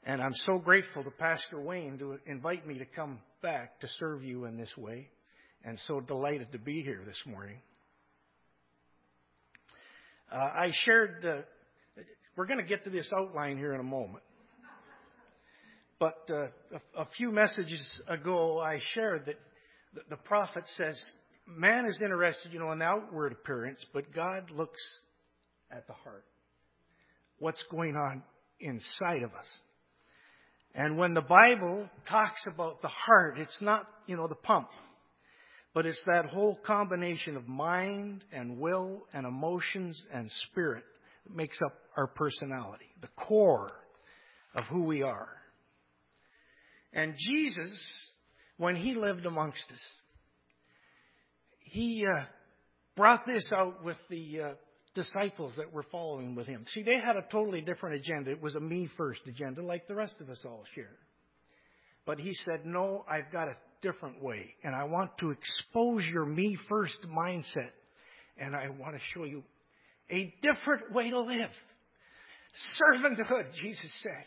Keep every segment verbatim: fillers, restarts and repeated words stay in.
And I'm so grateful to Pastor Wayne to invite me to come back to serve you in this way. And so delighted to be here this morning. Uh, I shared, uh, we're going to get to this outline here in a moment. But uh, a, a few messages ago, I shared that the, the prophet says, man is interested, you know, in the outward appearance, but God looks at the heart. What's going on inside of us. And when the Bible talks about the heart, it's not, you know, the pump. But it's that whole combination of mind and will and emotions and spirit that makes up our personality. The core of who we are. And Jesus, when He lived amongst us, He uh, brought this out with the uh, disciples that were following with Him. See, they had a totally different agenda. It was a me-first agenda like the rest of us all share. But He said, no, I've got a different way. And I want to expose your me-first mindset. And I want to show you a different way to live. Servanthood, Jesus said.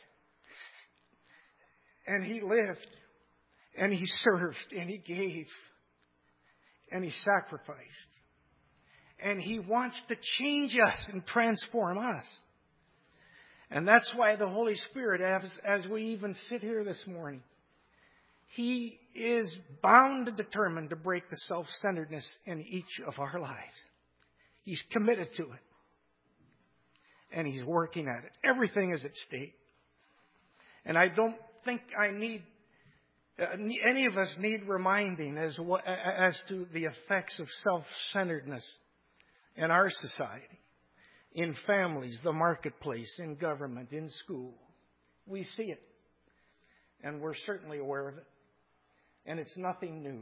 And He lived. And He served. And He gave. And He sacrificed. And He wants to change us and transform us. And that's why the Holy Spirit, as, as we even sit here this morning, He is bound and determined to break the self-centeredness in each of our lives. He's committed to it. And He's working at it. Everything is at stake. And I don't think I need, uh, any of us need reminding as, as to the effects of self-centeredness in our society, in families, the marketplace, in government, in school. We see it. And we're certainly aware of it. And it's nothing new.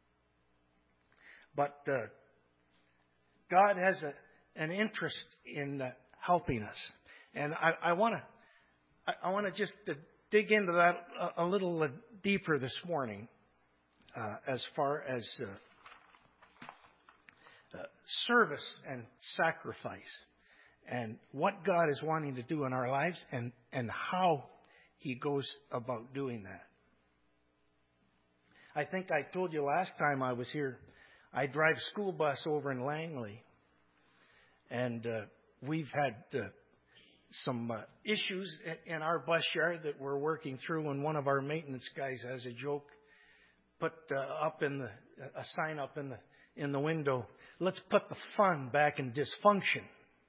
But uh, God has a, an interest in uh, helping us. And I, I want to I, I want to just uh, dig into that a, a little uh, deeper this morning uh, as far as uh, Uh, service and sacrifice and what God is wanting to do in our lives and, and how He goes about doing that. I think I told you last time I was here, I drive school bus over in Langley, and uh, we've had uh, some uh, issues in our bus yard that we're working through, and one of our maintenance guys has a joke, put uh, up in the a sign up in the in the window, let's put the fun back in dysfunction.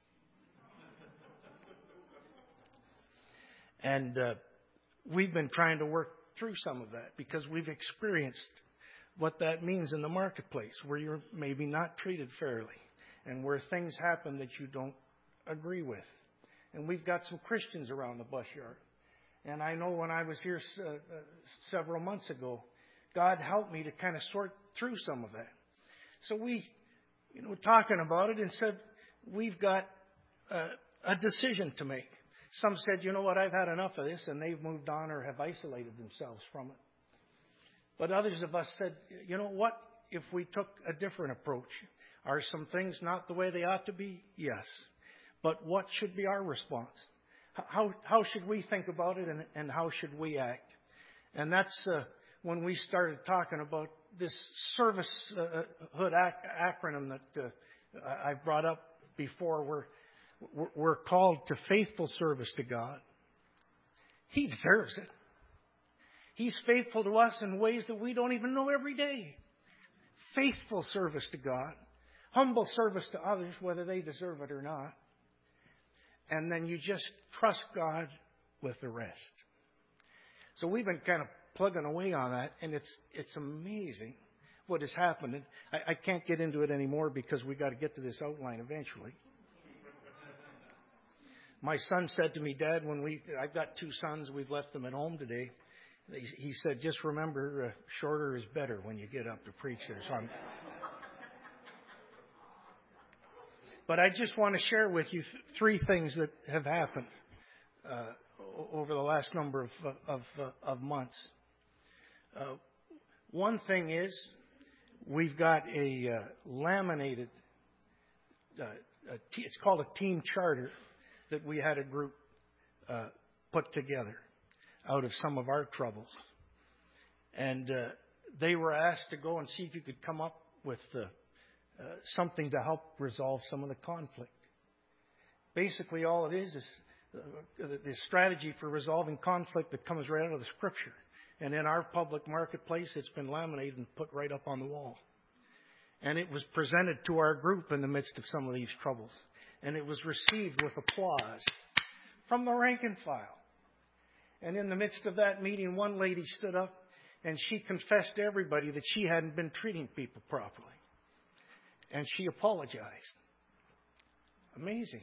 And uh, we've been trying to work through some of that because we've experienced what that means in the marketplace, where you're maybe not treated fairly and where things happen that you don't agree with. And we've got some Christians around the bus yard. And I know when I was here uh, uh, several months ago, God helped me to kind of sort through some of that. So we, you know, talking about it and said, we've got uh, a decision to make. Some said, you know what, I've had enough of this, and they've moved on or have isolated themselves from it. But others of us said, you know what, if we took a different approach? Are some things not the way they ought to be? Yes. But what should be our response? How, how should we think about it, and, and how should we act? And that's uh, when we started talking about this servicehood ac- acronym that uh, I've brought up before. We're, we're called to faithful service to God. He deserves it. He's faithful to us in ways that we don't even know every day. Faithful service to God. Humble service to others, whether they deserve it or not. And then you just trust God with the rest. So we've been kind of plugging away on that, and it's it's amazing what has happened. I, I can't get into it anymore because we got to get to this outline eventually. My son said to me, Dad, when we I've got two sons, we've left them at home today. He, he said, just remember, uh, shorter is better when you get up to preach there. So I'm, but I just want to share with you th- three things that have happened uh, over the last number of of, uh, of months. Uh, one thing is, we've got a uh, laminated, uh, a t- it's called a team charter that we had a group uh, put together. out of some of our troubles. And uh, they were asked to go and see if you could come up with uh, uh, something to help resolve some of the conflict. Basically, all it is is uh, the strategy for resolving conflict that comes right out of the Scripture. And in our public marketplace, it's been laminated and put right up on the wall. And it was presented to our group in the midst of some of these troubles. And it was received with applause from the rank and file. And in the midst of that meeting, one lady stood up and she confessed to everybody that she hadn't been treating people properly. And she apologized. Amazing.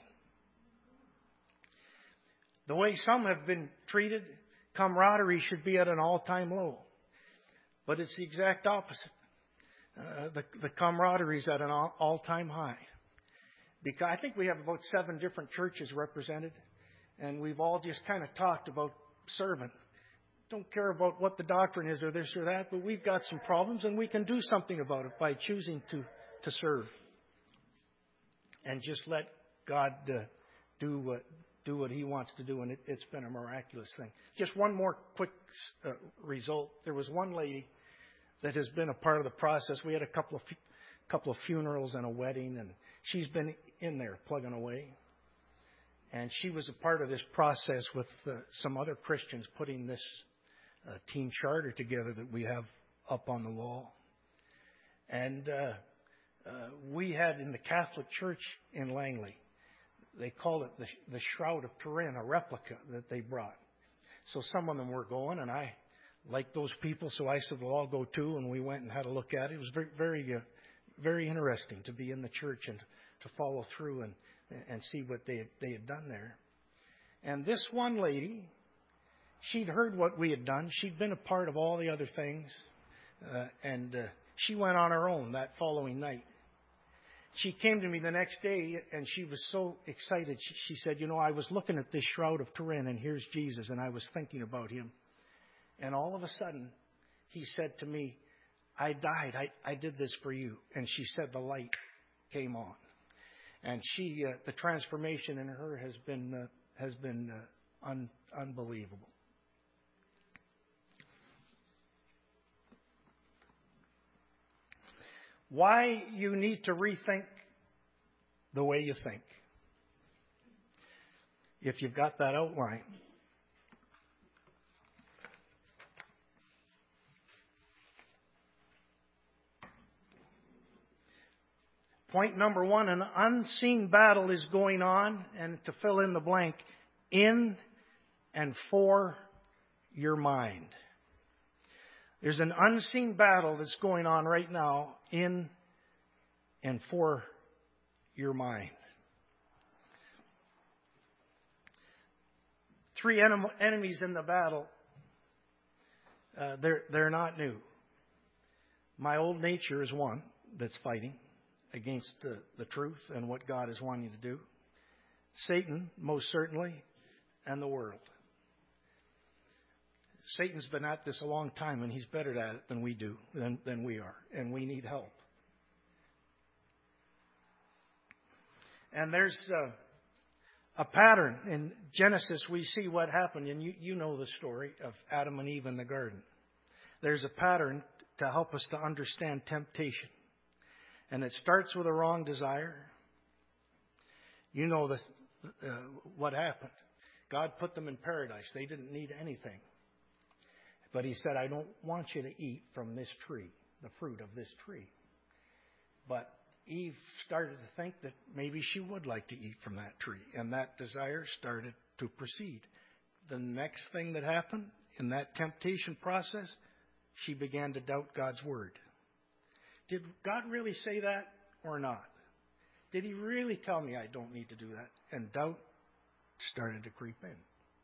The way some have been treated, camaraderie should be at an all-time low. But it's the exact opposite. Uh, the, the camaraderie is at an all, all-time high. Because I think we have about seven different churches represented. And we've all just kind of talked about serving. Don't care about what the doctrine is or this or that, but we've got some problems and we can do something about it by choosing to, to serve. And just let God uh, do what do what He wants to do, and it, it's been a miraculous thing. Just one more quick uh, result. There was one lady that has been a part of the process. We had a couple of couple of funerals and a wedding, and she's been in there plugging away. And she was a part of this process with uh, some other Christians putting this uh, team charter together that we have up on the wall. And uh, uh, we had in the Catholic Church in Langley, they call it the, the Shroud of Turin, a replica that they brought. So some of them were going, and I liked those people, so I said, well, I'll go too. And we went and had a look at it. It was very, very, uh, very interesting to be in the church and to follow through and and see what they had, they had done there. And this one lady, she'd heard what we had done. She'd been a part of all the other things. Uh, and uh, she went on her own that following night. She came to me the next day, and she was so excited. She, she said, you know, I was looking at this Shroud of Turin, and here's Jesus, and I was thinking about Him. And all of a sudden, He said to me, I died. I, I did this for you. And she said the light came on. And she, uh, the transformation in her has been uh, has been uh, un- unbelievable. Why you need to rethink the way you think. If you've got that outline. Point number one, an unseen battle is going on, and to fill in the blank, in and for your mind. There's an unseen battle that's going on right now in and for your mind. Three enem- enemies in the battle. Uh, they're, they're not new. My old nature is one that's fighting against the, the truth and what God is wanting to do. Satan, most certainly, and the world. Satan's been at this a long time, and he's better at it than we do, than, than we are, and we need help. And there's uh, a pattern. In Genesis, we see what happened, and you, you know the story of Adam and Eve in the garden. There's a pattern to help us to understand temptation. And it starts with a wrong desire. You know the, uh, what happened. God put them in paradise. They didn't need anything. But He said, I don't want you to eat from this tree, the fruit of this tree. But Eve started to think that maybe she would like to eat from that tree. And that desire started to proceed. The next thing that happened in that temptation process, she began to doubt God's word. Did God really say that or not? Did He really tell me I don't need to do that? And doubt started to creep in.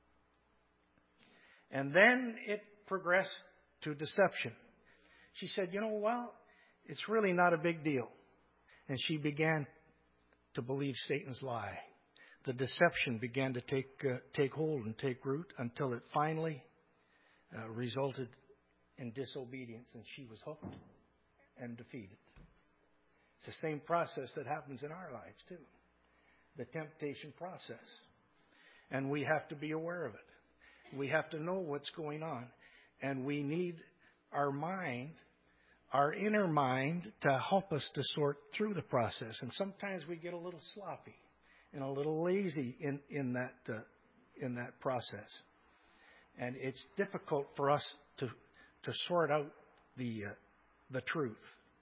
And then it progressed to deception. She said, you know, well, it's really not a big deal. And she began to believe Satan's lie. The deception began to take uh, take hold and take root until it finally uh, resulted in disobedience, and she was hooked and defeated. It's the same process that happens in our lives too. The temptation process. And we have to be aware of it. We have to know what's going on. And we need our mind, our inner mind, to help us to sort through the process. And sometimes we get a little sloppy and a little lazy in, in that uh, in that process. And it's difficult for us to to sort out the uh, the truth.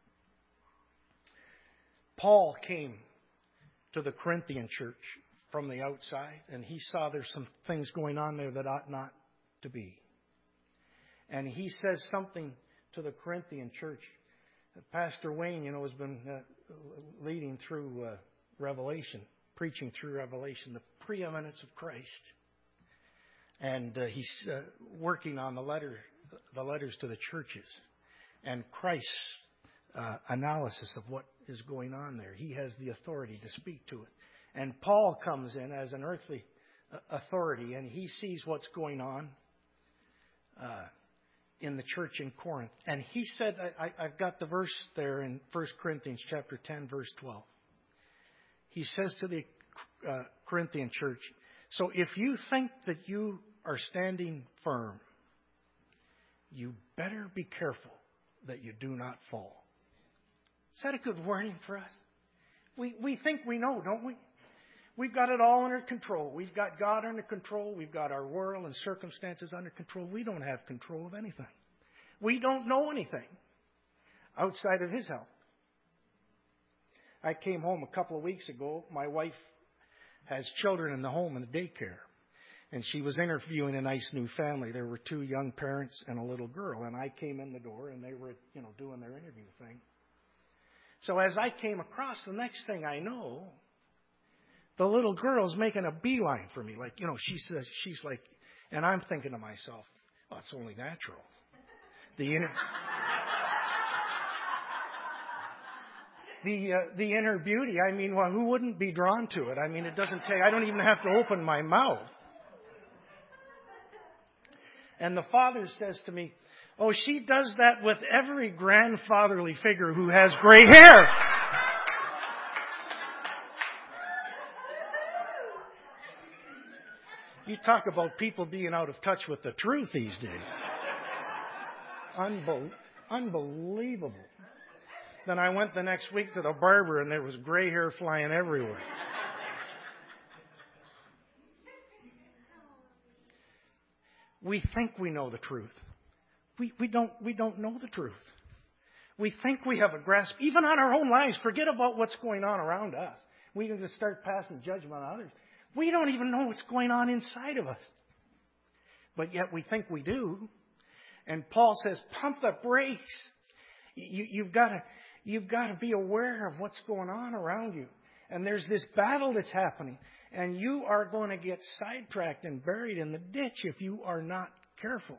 Paul came to the Corinthian church from the outside, and he saw there's some things going on there that ought not to be. And he says something to the Corinthian church. Pastor Wayne, you know, has been uh, leading through uh, Revelation, preaching through Revelation, the preeminence of Christ. And uh, he's uh, working on the letter, the letters to the churches, and Christ's uh, analysis of what is going on there. He has the authority to speak to it. And Paul comes in as an earthly authority, and he sees what's going on uh, in the church in Corinth. And he said, I, I've got the verse there in First Corinthians chapter ten, verse twelve. He says to the uh, Corinthian church, so if you think that you are standing firm, you better be careful that you do not fall. Is that a good warning for us? We we think we know, don't we? We've got it all under control. We've got God under control. We've got our world and circumstances under control. We don't have control of anything. We don't know anything outside of His help. I came home a couple of weeks ago. My wife has children in the home in the daycare. And she was interviewing a nice new family. There were two young parents and a little girl. And I came in the door and they were, you know, doing their interview thing. So as I came across, the next thing I know, the little girl's making a beeline for me. Like, you know, she says, she's like, and I'm thinking to myself, well, it's only natural. The inner, the, uh, the inner beauty, I mean, well, who wouldn't be drawn to it? I mean, it doesn't take, I don't even have to open my mouth. And the father says to me, oh, she does that with every grandfatherly figure who has gray hair. You talk about people being out of touch with the truth these days. Unbel- unbelievable. Then I went the next week to the barber and there was gray hair flying everywhere. We think we know the truth. We, we don't, we don't know the truth. We think we have a grasp, even on our own lives. Forget about what's going on around us. We can just start passing judgment on others. We don't even know what's going on inside of us. But yet we think we do. And Paul says, pump the brakes. You, you've got to, you've got to be aware of what's going on around you. And there's this battle that's happening. And you are going to get sidetracked and buried in the ditch if you are not careful.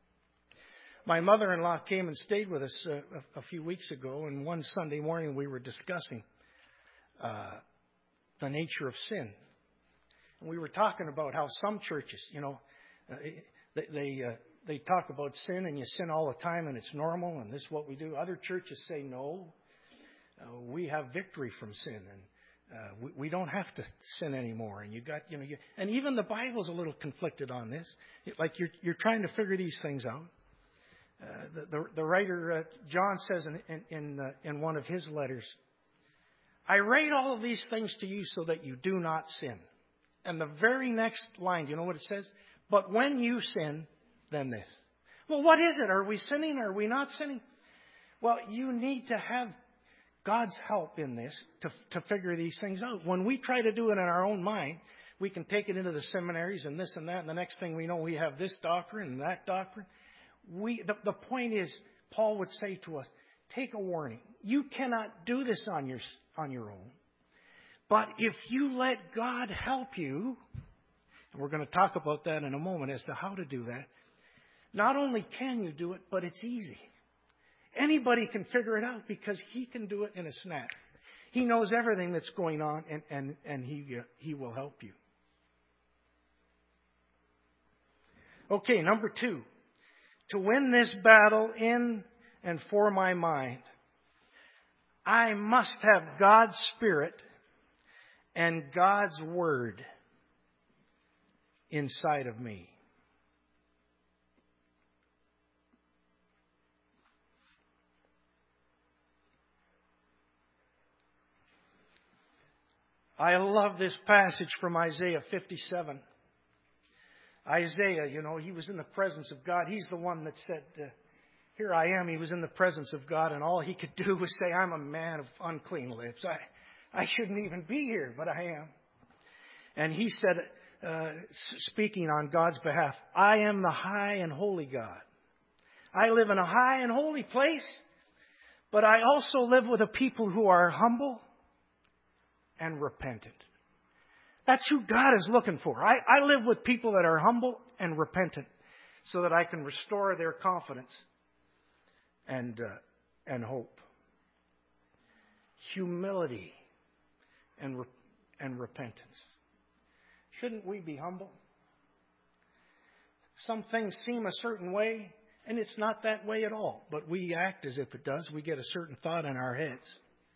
My mother-in-law came and stayed with us uh, a, a few weeks ago. And one Sunday morning we were discussing uh, the nature of sin. And we were talking about how some churches, you know, uh, they they, uh, they talk about sin and you sin all the time and it's normal and this is what we do. Other churches say, no, uh, we have victory from sin and uh, we, we don't have to sin anymore. And you got, you know, you, and even the Bible's a little conflicted on this. Like you're you're trying to figure these things out. Uh, the, the the writer uh, John says in in in, uh, in one of his letters, I write all of these things to you so that you do not sin. And the very next line, you know what it says? But when you sin, then this. Well, what is it? Are we sinning? Are we not sinning? Well, you need to have God's help in this to, to figure these things out. When we try to do it in our own mind, we can take it into the seminaries and this and that, and the next thing we know, we have this doctrine and that doctrine. We, the, the point is, Paul would say to us, take a warning. You cannot do this on your, on your own. But if you let God help you, and we're going to talk about that in a moment as to how to do that, not only can you do it, but it's easy. Anybody can figure it out because He can do it in a snap. He knows everything that's going on, and, and, and he, uh, he will help you. Okay, number two. To win this battle in and for my mind, I must have God's Spirit and God's Word inside of me. I love this passage from Isaiah fifty-seven. Isaiah, you know, he was in the presence of God. He's the one that said, uh, here I am. He was in the presence of God, and all he could do was say, I'm a man of unclean lips. I, I shouldn't even be here, but I am. And he said, uh, speaking on God's behalf, I am the high and holy God. I live in a high and holy place, but I also live with a people who are humble and repentant. That's who God is looking for. I, I live with people that are humble and repentant so that I can restore their confidence and uh, and hope. Humility and re- and repentance. Shouldn't we be humble? Some things seem a certain way, and it's not that way at all. But we act as if it does. We get a certain thought in our heads.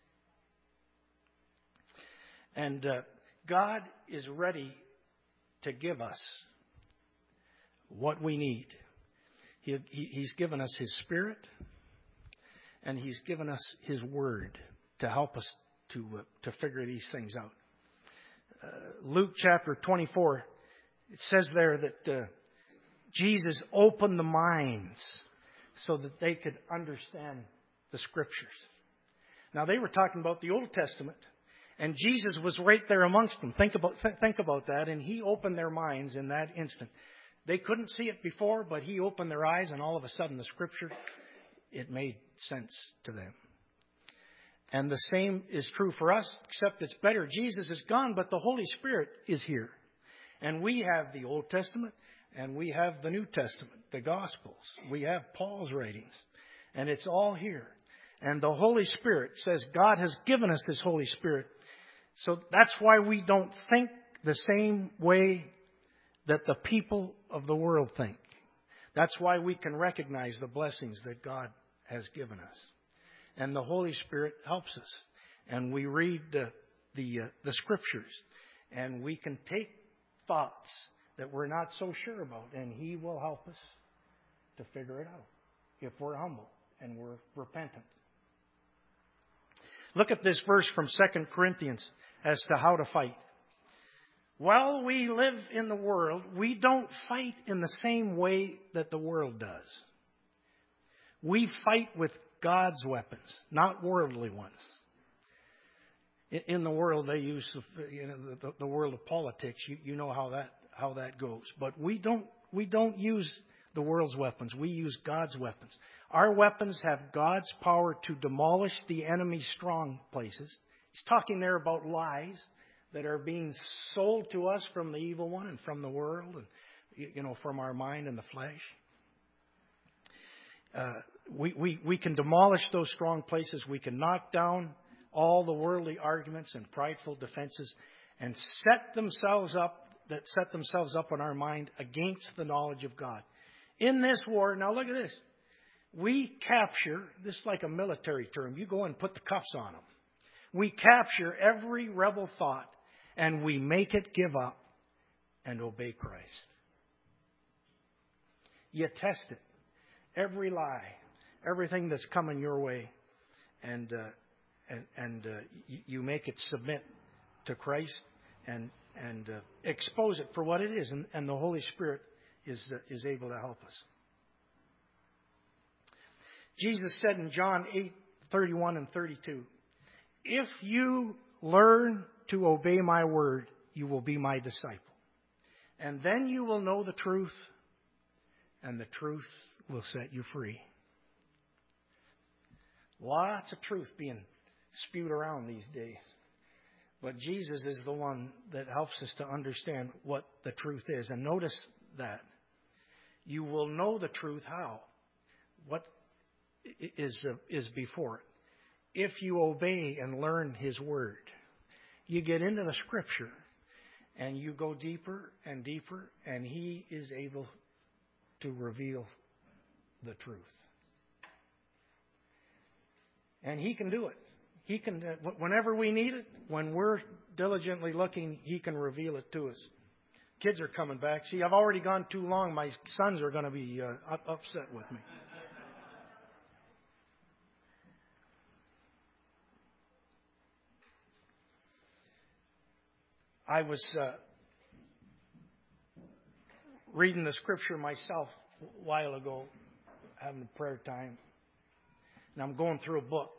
And uh, God is ready to give us what we need. He, he, he's given us His Spirit, and He's given us His Word to help us to uh, to figure these things out. Uh, Luke chapter twenty-four, it says there that uh, Jesus opened the minds so that they could understand the Scriptures. Now, they were talking about the Old Testament, and Jesus was right there amongst them. Think about th- think about that, and He opened their minds in that instant. They couldn't see it before, but He opened their eyes, and all of a sudden the Scripture, it made sense to them. And the same is true for us, except it's better. Jesus is gone, but the Holy Spirit is here. And we have the Old Testament, and we have the New Testament, the Gospels. We have Paul's writings, and it's all here. And the Holy Spirit says God has given us this Holy Spirit. So that's why we don't think the same way that the people of the world think. That's why we can recognize the blessings that God has given us. And the Holy Spirit helps us. And we read the, the, uh, the Scriptures. And we can take thoughts that we're not so sure about. And He will help us to figure it out if we're humble and we're repentant. Look at this verse from Second Corinthians as to how to fight. While we live in the world, we don't fight in the same way that the world does. We fight with God's weapons, not worldly ones. In the world, they use you know, the, the world of politics. You, you know how that how that goes. But we don't we don't use the world's weapons. We use God's weapons. Our weapons have God's power to demolish the enemy's strong places. He's talking there about lies that are being sold to us from the evil one and from the world, and you know from our mind and the flesh. Uh, we, we, we can demolish those strong places. We can knock down all the worldly arguments and prideful defenses and set themselves up, that set themselves up in our mind against the knowledge of God. In this war, now look at this. We capture, this is like a military term, you go and put the cuffs on them. We capture every rebel thought and we make it give up and obey Christ. You test it. Every lie, everything that's coming your way, and uh, and, and uh, you, you make it submit to Christ and and uh, expose it for what it is, and, and the Holy Spirit is uh, is able to help us. Jesus said in John eight thirty-one and thirty-two, "If you learn to obey my word, you will be my disciple, and then you will know the truth, and the truth will set you free." Lots of truth being spewed around these days. But Jesus is the one that helps us to understand what the truth is. And notice that. You will know the truth how? What is, uh, is before it? If you obey and learn His Word. You get into the Scripture and you go deeper and deeper, and He is able to reveal the truth. And He can do it. He can, whenever we need it, when we're diligently looking, He can reveal it to us. Kids are coming back. See, I've already gone too long. My sons are going to be uh, upset with me. I was uh, reading the scripture myself a while ago, having a prayer time, and I'm going through a book.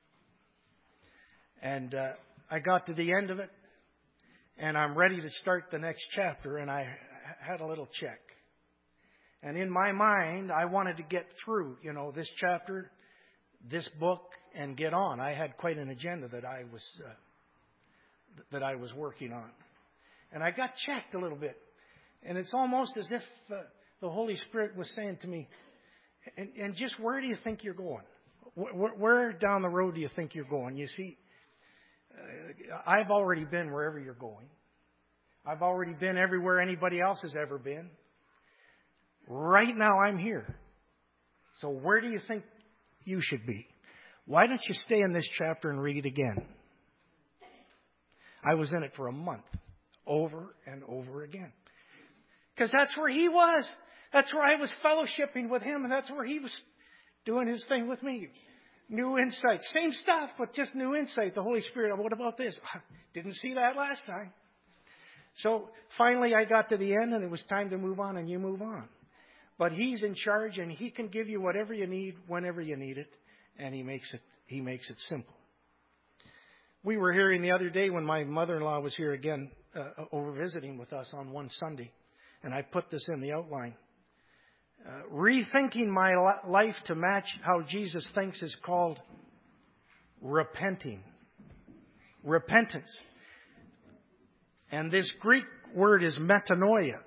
And uh, I got to the end of it, and I'm ready to start the next chapter, and I had a little check. And in my mind, I wanted to get through, you know, this chapter, this book, and get on. I had quite an agenda that I was uh, that I was working on. And I got checked a little bit. And it's almost as if uh, the Holy Spirit was saying to me, and, and just where do you think you're going? Where, where down the road do you think you're going? You see, uh, I've already been wherever you're going. I've already been everywhere anybody else has ever been. Right now I'm here. So where do you think you should be? Why don't you stay in this chapter and read it again? I was in it for a month, over and over again. Because that's where he was. That's where I was fellowshipping with him, and that's where he was doing his thing with me. New insight. Same stuff, but just new insight. The Holy Spirit, what about this? Didn't see that last time. So finally I got to the end, and it was time to move on, and you move on. But he's in charge, and he can give you whatever you need, whenever you need it, and he makes it he makes it simple. We were hearing the other day when my mother-in-law was here again, uh, over visiting with us on one Sunday, and I put this in the outline. Uh, rethinking my life to match how Jesus thinks is called repenting. Repentance. And this Greek word is metanoia.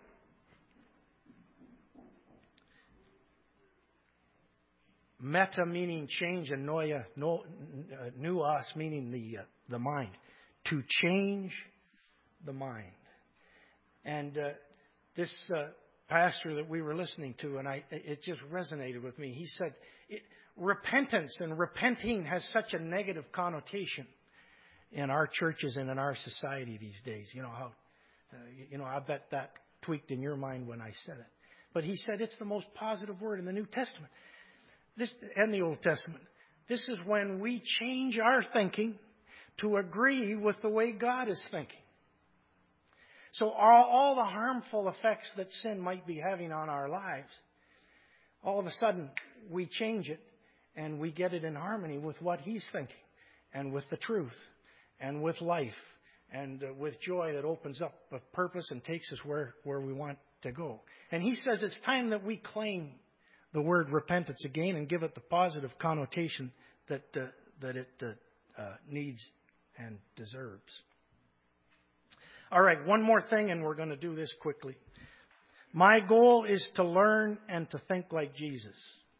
Meta meaning change, and noia, no, uh, nous meaning the uh, the mind. To change the mind. And uh, this uh, pastor that we were listening to, and I, it just resonated with me. He said, it, repentance and repenting has such a negative connotation in our churches and in our society these days. You know how, uh, you know, I bet that tweaked in your mind when I said it. But he said it's the most positive word in the New Testament. This and the Old Testament. This is when we change our thinking to agree with the way God is thinking. So all, all the harmful effects that sin might be having on our lives, all of a sudden we change it and we get it in harmony with what He's thinking, and with the truth, and with life, and uh, with joy that opens up a purpose and takes us where, where we want to go. And He says it's time that we claim the word repentance again and give it the positive connotation that uh, that it uh, uh, needs and deserves. All right, one more thing, and we're going to do this quickly. My goal is to learn and to think like Jesus.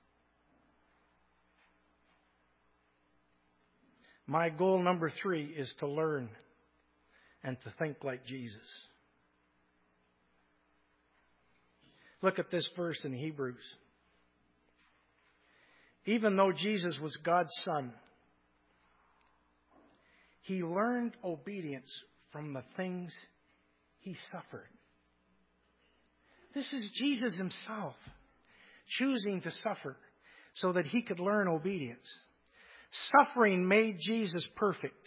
My goal number three is to learn and to think like Jesus. Look at this verse in Hebrews. Even though Jesus was God's Son, He learned obedience from the things He suffered. This is Jesus Himself choosing to suffer so that He could learn obedience. Suffering made Jesus perfect.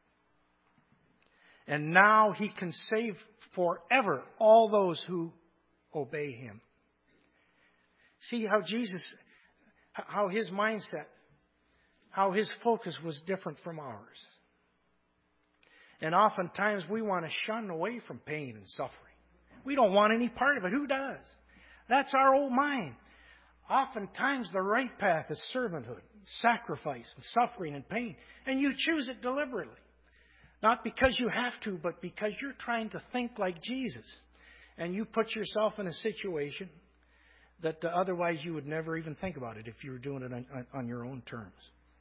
And now He can save forever all those who obey Him. See how Jesus, how His mindset, how His focus was different from ours. And oftentimes we want to shun away from pain and suffering. We don't want any part of it. Who does? That's our old mind. Oftentimes the right path is servanthood, sacrifice, and suffering and pain. And you choose it deliberately. Not because you have to, but because you're trying to think like Jesus. And you put yourself in a situation that uh, otherwise you would never even think about it if you were doing it on, on, on your own terms.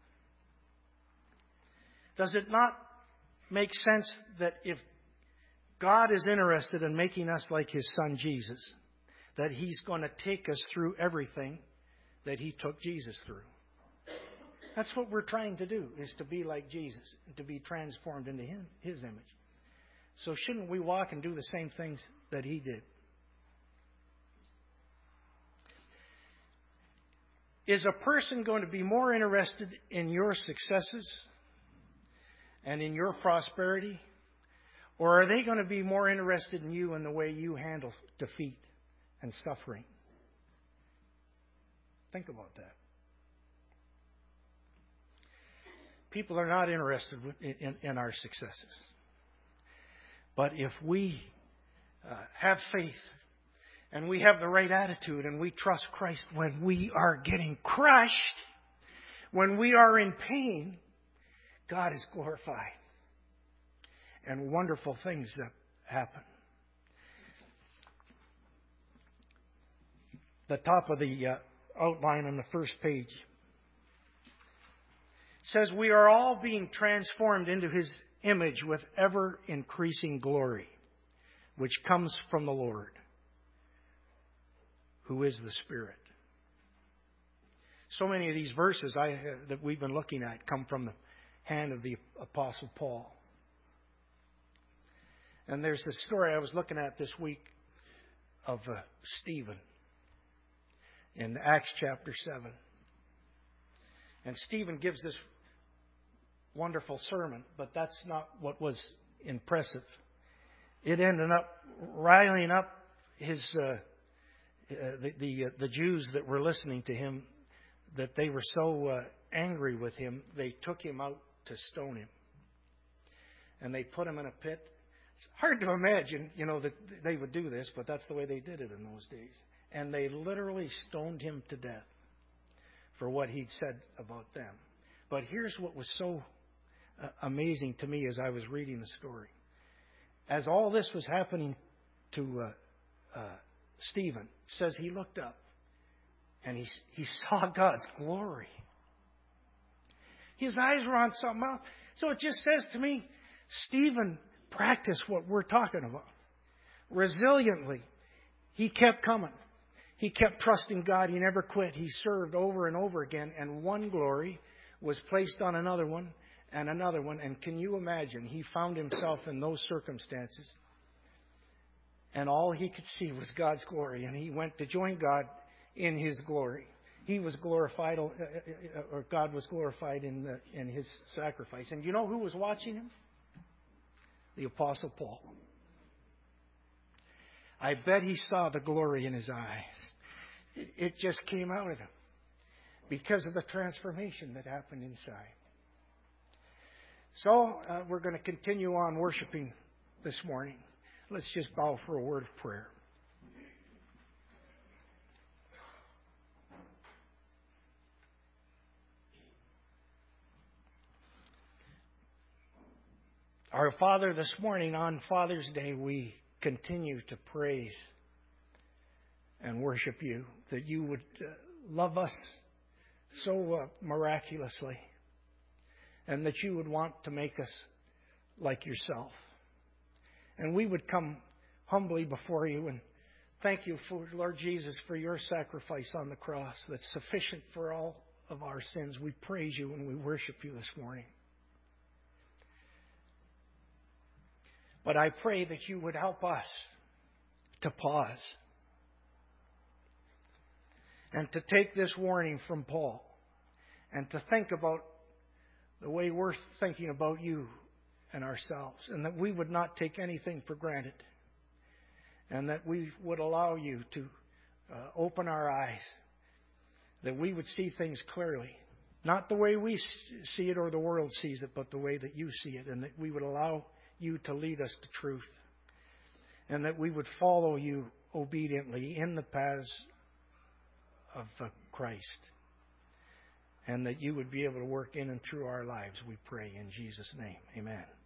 Does it not make sense that if God is interested in making us like His Son Jesus, that He's going to take us through everything that He took Jesus through? That's what we're trying to do, is to be like Jesus, to be transformed into him, His image. So shouldn't we walk and do the same things that He did? Is a person going to be more interested in your successes and in your prosperity, Or are they going to be more interested in you and the way you handle defeat and suffering? Think about that. People are not interested in, in, in our successes. But if we uh, have faith and we have the right attitude and we trust Christ when we are getting crushed, when we are in pain, God is glorified. And wonderful things that happen. The top of the uh, outline on the first page says we are all being transformed into His image with ever increasing glory, which comes from the Lord, who is the Spirit. So many of these verses I, uh, that we've been looking at come from the hand of the Apostle Paul. And there's this story I was looking at this week of uh, Stephen in Acts chapter seven. And Stephen gives this wonderful sermon, but that's not what was impressive. It ended up riling up his uh, uh, the the, uh, the Jews that were listening to him, that they were so uh, angry with him, they took him out to stone him. And they put him in a pit. It's hard to imagine, you know, that they would do this, but that's the way they did it in those days. And they literally stoned him to death for what he'd said about them. But here's what was so uh, amazing to me as I was reading the story. As all this was happening to uh, uh, Stephen, it says he looked up and he, he saw God's glory. His eyes were on something else. So it just says to me, Stephen practiced what we're talking about. Resiliently, he kept coming. He kept trusting God. He never quit. He served over and over again. And one glory was placed on another one and another one. And can you imagine? He found himself in those circumstances. And all he could see was God's glory. And he went to join God in His glory. He was glorified, or God was glorified in, the, in His sacrifice. And you know who was watching him? The Apostle Paul. I bet he saw the glory in his eyes. It just came out of him because of the transformation that happened inside. So uh, we're going to continue on worshiping this morning. Let's just bow for a word of prayer. Our Father, this morning on Father's Day, we continue to praise and worship You, that You would uh, love us so uh, miraculously, and that You would want to make us like Yourself. And we would come humbly before You and thank You, for Lord Jesus, for Your sacrifice on the cross that's sufficient for all of our sins. We praise You and we worship You this morning. But I pray that You would help us to pause and to take this warning from Paul and to think about the way we're thinking about You and ourselves, and that we would not take anything for granted, and that we would allow You to uh, open our eyes, that we would see things clearly, not the way we see it or the world sees it, but the way that You see it, and that we would allow You to lead us to truth, and that we would follow You obediently in the paths of uh, Christ, and that You would be able to work in and through our lives, we pray in Jesus' name. Amen.